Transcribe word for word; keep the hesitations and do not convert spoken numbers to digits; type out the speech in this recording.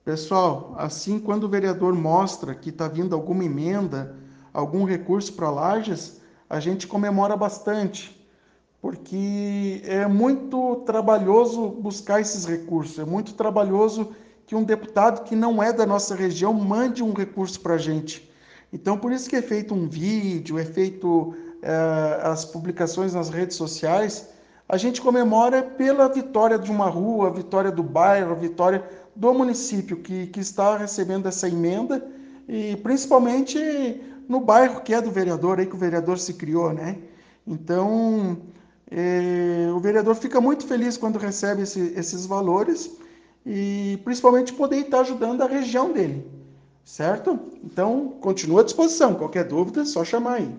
Pessoal, assim, quando o vereador mostra que está vindo alguma emenda, algum recurso para Lages, a gente comemora bastante, porque é muito trabalhoso buscar esses recursos, é muito trabalhoso que um deputado que não é da nossa região mande um recurso para a gente. Então, por isso que é feito um vídeo, é feito eh, as publicações nas redes sociais. A gente comemora pela vitória de uma rua, a vitória do bairro, a vitória do município que, que está recebendo essa emenda, e principalmente no bairro que é do vereador, aí que o vereador se criou, né? Então, eh, o vereador fica muito feliz quando recebe esse- esses valores e principalmente poder estar ajudando a região dele, certo? Então, continua à disposição. Qualquer dúvida, é só chamar aí.